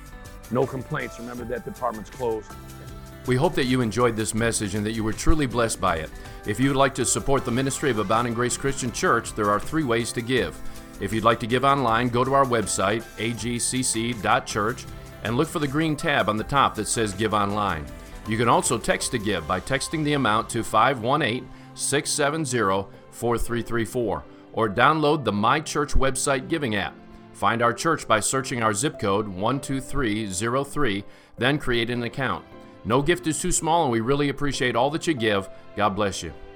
no complaints? Remember, that department's closed. We hope that you enjoyed this message and that you were truly blessed by it. If you would like to support the ministry of Abounding Grace Christian Church, there are three ways to give. If you'd like to give online, go to our website, a g c c dot church, and look for the green tab on the top that says Give Online. You can also text to give by texting the amount to five one eight, six seven zero, four three three four, or download the My Church website giving app. Find our church by searching our zip code one two three zero three, then create an account. No gift is too small, and we really appreciate all that you give. God bless you.